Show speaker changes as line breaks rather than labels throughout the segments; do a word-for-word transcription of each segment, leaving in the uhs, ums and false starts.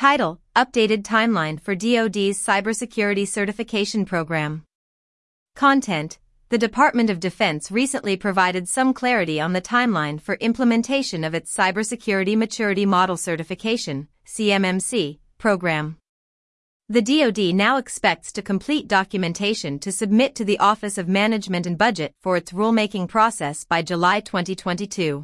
Title: Updated Timeline for D O D's Cybersecurity Certification Program. Content: The Department of Defense recently provided some clarity on the timeline for implementation of its Cybersecurity Maturity Model Certification (C M M C) program. The D O D now expects to complete documentation to submit to the Office of Management and Budget for its rulemaking process by July twenty twenty-two.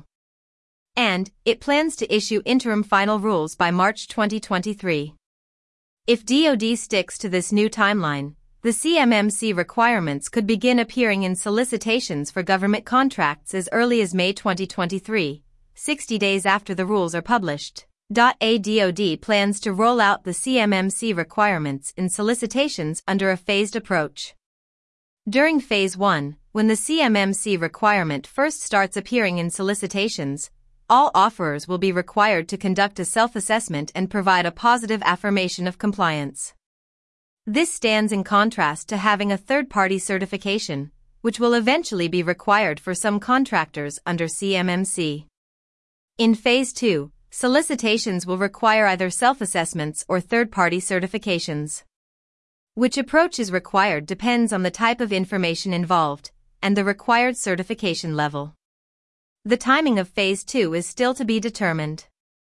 And it plans to issue interim final rules by March twenty twenty-three. If D O D sticks to this new timeline, the C M M C requirements could begin appearing in solicitations for government contracts as early as May twenty twenty-three, sixty days after the rules are published. A D O D plans to roll out the C M M C requirements in solicitations under a phased approach. During Phase one, when the C M M C requirement first starts appearing in solicitations, all offerers will be required to conduct a self-assessment and provide a positive affirmation of compliance. This stands in contrast to having a third-party certification, which will eventually be required for some contractors under C M M C. In Phase two, solicitations will require either self-assessments or third-party certifications. Which approach is required depends on the type of information involved and the required certification level. The timing of Phase two is still to be determined.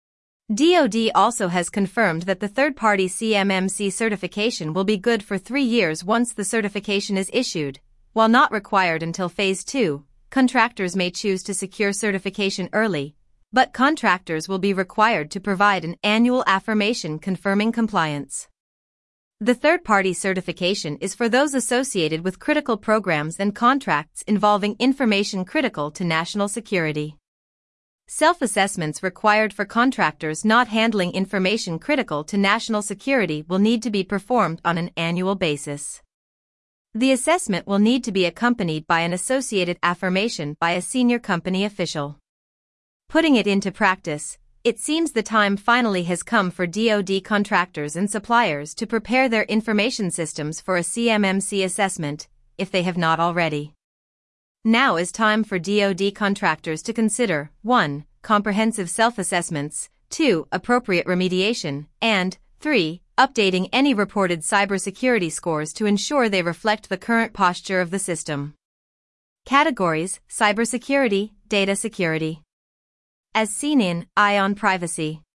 D O D also has confirmed that the third-party C M M C certification will be good for three years once the certification is issued. While not required until Phase two, contractors may choose to secure certification early, but contractors will be required to provide an annual affirmation confirming compliance. The third-party certification is for those associated with critical programs and contracts involving information critical to national security. Self-assessments required for contractors not handling information critical to national security will need to be performed on an annual basis. The assessment will need to be accompanied by an associated affirmation by a senior company official. Putting it into practice, it seems the time finally has come for D O D contractors and suppliers to prepare their information systems for a C M M C assessment, if they have not already. Now is time for D O D contractors to consider one Comprehensive self-assessments, two Appropriate remediation, and three Updating any reported cybersecurity scores to ensure they reflect the current posture of the system. Categories: Cybersecurity, Data security. As seen in Eye on Privacy.